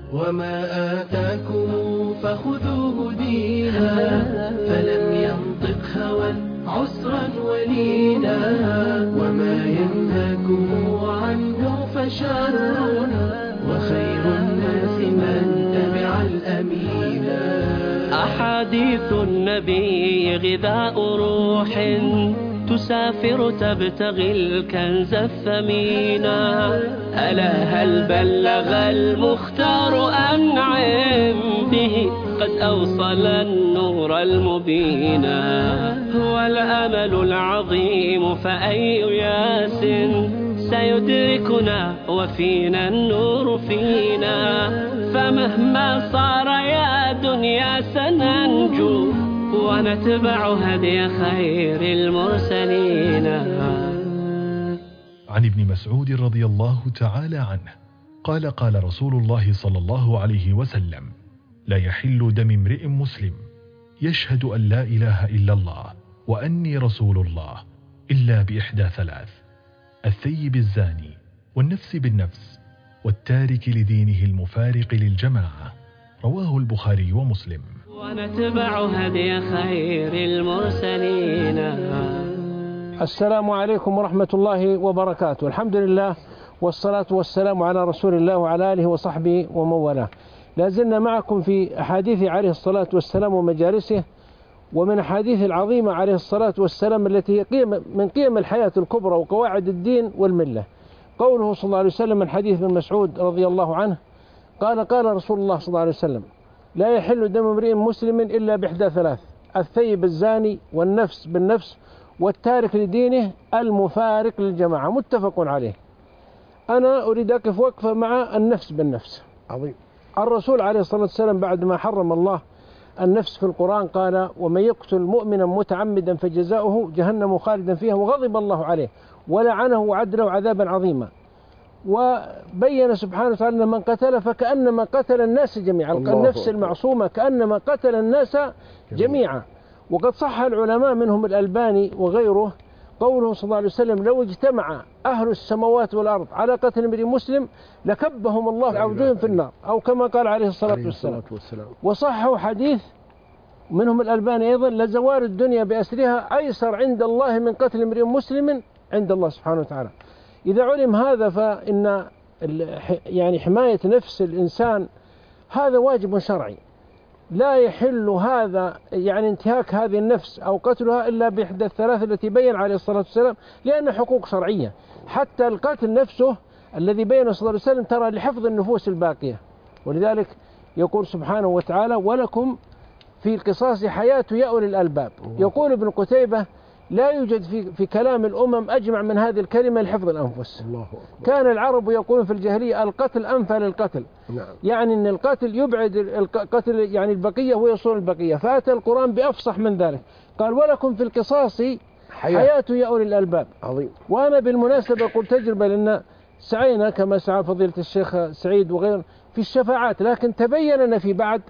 وما آتاكم فخذوه دينا، فلم ينطق هوى عسرا ولينا، وما ينهاكم عنه فشر، وخير الناس من تبع الأمينا. أحاديث النبي غذاء روح، تسافر تبتغي الكنز الثمينا. ألا هل بلغ المختار أنعم به، قد أوصل النور المبينا. هو الأمل العظيم فأي ياس سيدركنا وفينا النور فينا. فمهما صار يا دنيا سننجو، ونتبع هدي خير المرسلين. عن ابن مسعود رضي الله تعالى عنه قال قال رسول الله صلى الله عليه وسلم: لا يحل دم امرئ مسلم يشهد أن لا إله إلا الله وأني رسول الله إلا بإحدى ثلاث: الثيب الزاني، والنفس بالنفس، والتارك لدينه المفارق للجماعة. رواه البخاري ومسلم. ونتبع هدي خير المرسلين. السلام عليكم ورحمة الله وبركاته. الحمد لله والصلاة والسلام على رسول الله وعلى آله وصحبه ومن والاه. لازلنا معكم في أحاديث عليه الصلاة والسلام ومجالسه، ومن أحاديث العظيمة عليه الصلاة والسلام التي هي من قيم الحياة الكبرى وقواعد الدين والملة. قوله صلى الله عليه وسلم من حديث ابن مسعود رضي الله عنه قال قال رسول الله صلى الله عليه وسلم: لا يحل دم امرئ مسلم إلا بإحدى ثلاث: الثيب الزاني، والنفس بالنفس، والتارك لدينه المفارق للجماعة. متفق عليه. أنا أريد أقف وقفة مع النفس بالنفس. عظيم. الرسول عليه الصلاة والسلام بعد ما حرم الله النفس في القرآن قال: ومن يقتل مؤمنا متعمدا فجزاؤه جهنم خالدا فيها وغضب الله عليه ولعنه وعد له عذابا عظيما. وبين سبحانه وتعالى من قتل فكأنما قتل الناس جميعا. النفس المعصومة كأنما قتل الناس جميعا. وقد صح العلماء منهم الألباني وغيره قوله صلى الله عليه وسلم: لو اجتمع أهل السماوات والأرض على قتل امرئ مسلم لكبهم الله عوجهم في النار، أو كما قال عليه الصلاة والسلام. وصحوا حديث منهم الألباني أيضا: لزوال الدنيا بأسرها أيسر عند الله من قتل امرئ مسلم عند الله سبحانه وتعالى. إذا علم هذا فإن يعني حماية نفس الإنسان هذا واجب شرعي، لا يحل هذا يعني انتهاك هذه النفس أو قتلها إلا بإحدى الثلاث التي بين عليه الصلاة والسلام، لأن حقوق شرعية. حتى القتل نفسه الذي بين صلى الله عليه وسلم ترى لحفظ النفوس الباقية. ولذلك يقول سبحانه وتعالى: ولكم في القصاص حياة يا أولي الألباب. يقول ابن قتيبة: لا يوجد في كلام الأمم أجمع من هذه الكلمة لحفظ الأنفس. كان العرب يقولون في الجاهلية: القتل أنفى للقتل. يعني أن القتل يبعد القتل يعني البقية ويصون البقية. فأتى القرآن بأفصح من ذلك، قال: ولكم في القصاص حياة يا أولي الألباب. عظيم. وأنا بالمناسبة أقول تجربة، لأن سعينا كما سعى فضيلة الشيخ سعيد وغيره في الشفاعات، لكن تبين لنا في بعد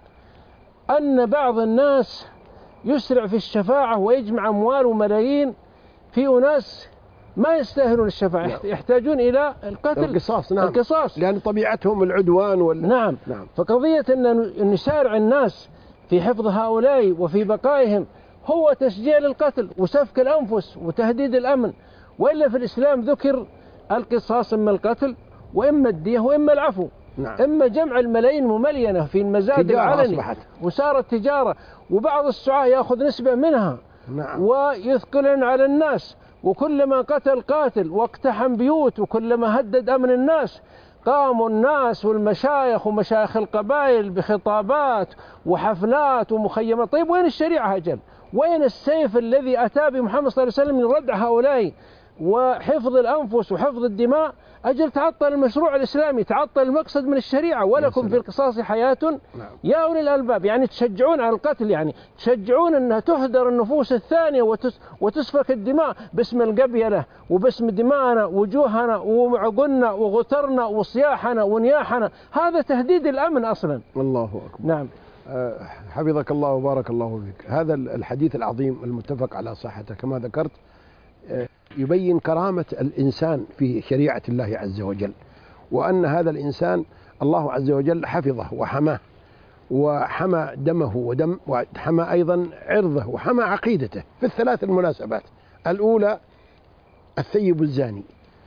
أن بعض الناس يسرع في الشفاعة ويجمع أموال وملايين في أناس ما يستاهلون الشفاعة. يحتاجون إلى القتل، القصاص. نعم. القصاص، لأن طبيعتهم العدوان نعم. فقضية أن نسارع الناس في حفظ هؤلاء وفي بقائهم هو تشجيع للقتل وسفك الأنفس وتهديد الأمن. وإلا في الإسلام ذكر القصاص: إما القتل وإما الدية وإما العفو. نعم. إما جمع الملايين مملينة في المزاد العلني وصارت تجارة، وبعض السعاة يأخذ نسبة منها. نعم. ويثقلن على الناس. وكلما قتل قاتل واقتحم بيوت وكلما هدد أمن الناس قاموا الناس والمشايخ ومشايخ القبائل بخطابات وحفلات ومخيمات. طيب وين الشريعة أجل؟ وين السيف الذي أتى بمحمد صلى الله عليه وسلم لردع هؤلاء وحفظ الأنفس وحفظ الدماء؟ أجل تعطل المشروع الإسلامي، تعطل المقصد من الشريعة. ولكم في القصاص حياة يا أولي الألباب. يعني تشجعون على القتل، يعني تشجعون أنها تهدر النفوس الثانية وتسفك الدماء باسم القبيلة وباسم دماءنا وجوهنا وعقلنا وغترنا وصياحنا ونياحنا. هذا تهديد الأمن أصلا. الله أكبر. نعم. حفظك الله وبارك الله فيك. هذا الحديث العظيم المتفق على صحته كما ذكرت يبين كرامة الإنسان في شريعة الله عز وجل، وأن هذا الإنسان الله عز وجل حفظه وحماه، وحمى دمه وحمى أيضا عرضه وحمى عقيدته في الثلاث المناسبات. الأولى الثيب الزاني،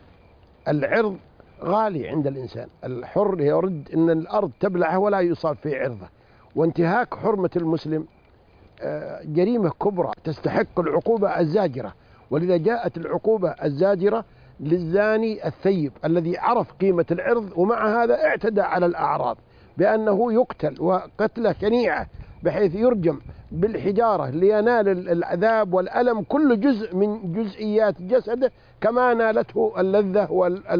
العرض غالي عند الإنسان، الحر يرد أن الأرض تبلعه ولا يصاب في عرضه، وانتهاك حرمة المسلم جريمة كبرى تستحق العقوبة الزاجرة، ولذا جاءت العقوبة الزاجرة للزاني الثيب الذي عرف قيمة العرض ومع هذا اعتدى على الأعراض بأنه يقتل وقتله شنيعة بحيث يرجم بالحجارة لينال العذاب والألم كل جزء من جزئيات جسده كما نالته اللذة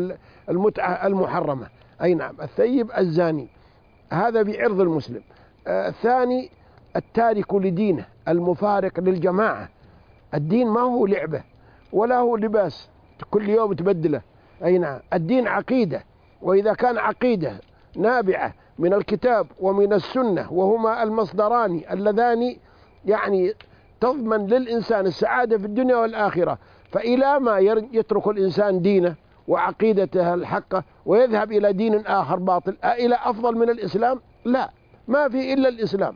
والمتعة المحرمة. أي نعم، الثيب الزاني هذا بعرض المسلم. الثاني التارك لدينه المفارق للجماعة. الدين ما هو لعبة ولا هو لباس كل يوم تبدله. أي نعم، الدين عقيدة، وإذا كان عقيدة نابعة من الكتاب ومن السنة وهما المصدران اللذان يعني تضمن للإنسان السعادة في الدنيا والآخرة، فإلى ما يترك الإنسان دينه وعقيدته الحقة ويذهب إلى دين آخر باطل إلى أفضل من الإسلام؟ لا، ما في إلا الإسلام،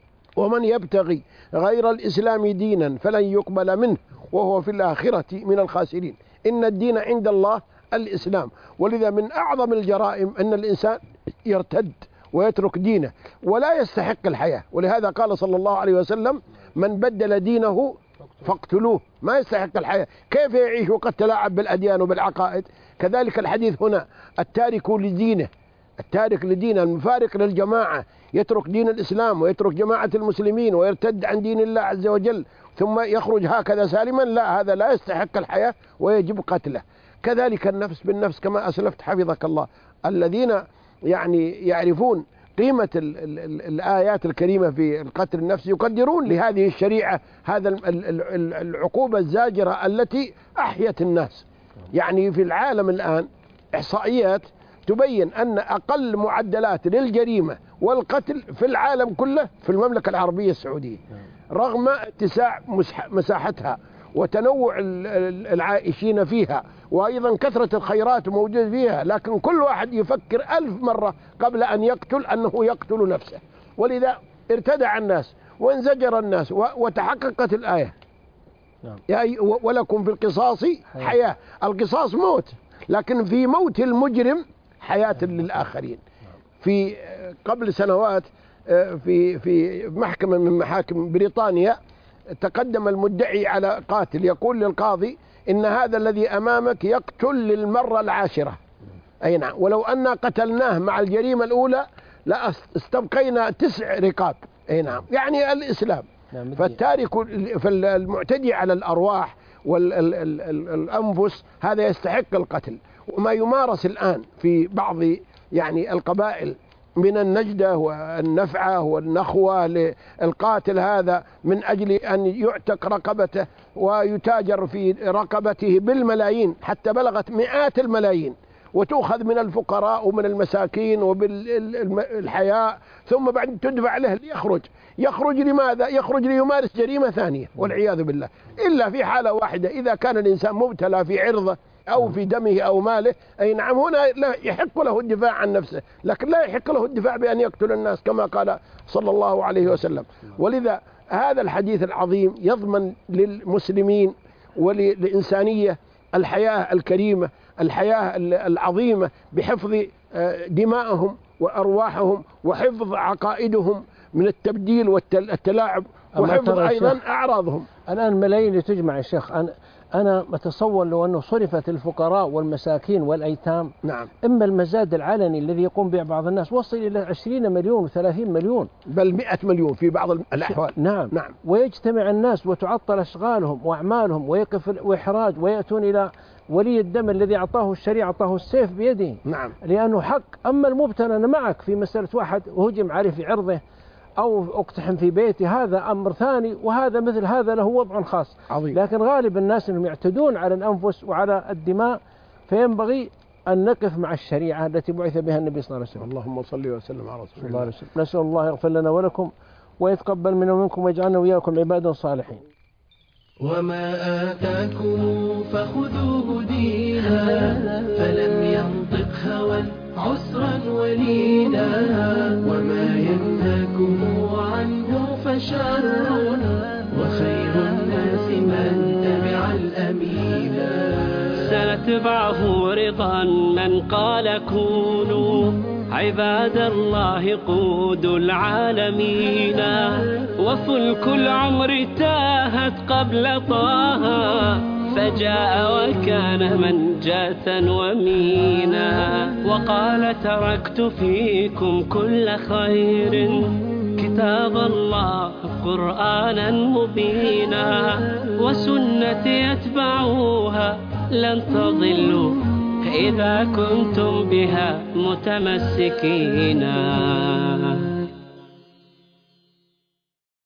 ومن يبتغي غير الإسلام دينا فلن يقبل منه وهو في الآخرة من الخاسرين. إن الدين عند الله الإسلام، ولذا من أعظم الجرائم أن الإنسان يرتد ويترك دينه ولا يستحق الحياة، ولهذا قال صلى الله عليه وسلم: من بدل دينه فاقتلوه. ما يستحق الحياة، كيف يعيش وقد تلاعب بالأديان وبالعقائد؟ كذلك الحديث هنا: التارك لدينه، التارك لدينه المفارق للجماعة، يترك دين الإسلام ويترك جماعة المسلمين ويرتد عن دين الله عز وجل ثم يخرج هكذا سالما، لا، هذا لا يستحق الحياة ويجب قتله. كذلك النفس بالنفس كما أسلفت حفظك الله. الذين يعني يعرفون قيمة الآيات الكريمة في القتل النفسي يقدرون لهذه الشريعة هذا العقوبة الزاجرة التي أحيت الناس. يعني في العالم الآن إحصائيات تبين أن أقل معدلات للجريمة والقتل في العالم كله في المملكة العربية السعودية، رغم اتساع مساحتها وتنوع العائشين فيها وأيضا كثرة الخيرات موجودة فيها، لكن كل واحد يفكر 1000 مرة قبل أن يقتل أنه يقتل نفسه. ولذا ارتدع الناس وانزجر الناس وتحققت الآية: ولكم في القصاص حياة. القصاص موت، لكن في موت المجرم حياة للآخرين. في قبل سنوات في محكمة من محاكم بريطانيا تقدم المدعي على قاتل يقول للقاضي: إن هذا الذي أمامك يقتل للمرة العاشرة. أي نعم، ولو أن قتلناه مع الجريمة الأولى لاستبقينا 9 رقاب. أي نعم، يعني الإسلام. فالتارك فالمعتدي على الأرواح والأنفس هذا يستحق القتل. وما يمارس الآن في بعض يعني القبائل من النجدة والنفعة والنخوة للقاتل هذا من أجل أن يعتق رقبته ويتاجر في رقبته بالملايين، حتى بلغت مئات الملايين، وتؤخذ من الفقراء ومن المساكين وبالحياء، ثم بعد تدفع له يخرج لماذا؟ يخرج ليمارس جريمة ثانية والعياذ بالله. إلا في حالة واحدة: إذا كان الإنسان مبتلى في عرضه أو في دمه أو ماله. أي نعم، هنا يحق له الدفاع عن نفسه، لكن لا يحق له الدفاع بأن يقتل الناس كما قال صلى الله عليه وسلم. ولذا هذا الحديث العظيم يضمن للمسلمين وللإنسانية الحياة الكريمة، الحياة العظيمة، بحفظ دمائهم وأرواحهم وحفظ عقائدهم من التبديل والتلاعب وحفظ أيضا أعراضهم. الآن ملايين لتجمع يا شيخ. أنا أتصور لو أنه صرفت الفقراء والمساكين والأيتام، نعم، إما المزاد العلني الذي يقوم به بعض الناس وصل إلى 20 مليون و30 مليون بل 100 مليون في بعض الأحوال. نعم. ويجتمع الناس وتعطل أشغالهم وأعمالهم ويقف الإحراج ويأتون إلى ولي الدم الذي أعطاه الشريعة، أعطاه السيف بيده، نعم، لأنه حق. أما المبتلى أنا معك في مسألة واحد هجم عليه في عرضه أو اقتحم في بيتي، هذا أمر ثاني، وهذا مثل هذا له وضع خاص عظيم. لكن غالب الناس أنهم يعتدون على الأنفس وعلى الدماء، فينبغي أن نقف مع الشريعة التي بعث بها النبي صلى الله عليه وسلم. اللهم صل وسلم على رسول الله. نسأل الله يغفر لنا ولكم ويتقبل منا ومنكم ويجعلنا وإياكم عبادا صالحين. وما آتاكم فخذوه دينا فلم ينطق هوى عسرا وليدا وما ينهاكم عنه فشر وخير الناس من تبع الأمينا. سنتبعه رضا من قال كونوا عباد الله قود العالمين. وفلك العمر تاهت قبل طه فجاء وكان منجاة ومينا. وقال تركت فيكم كل خير كتاب الله قرآنا مبينا. وسنة يتبعوها لن تضلوا إذا كنتم بها متمسكين.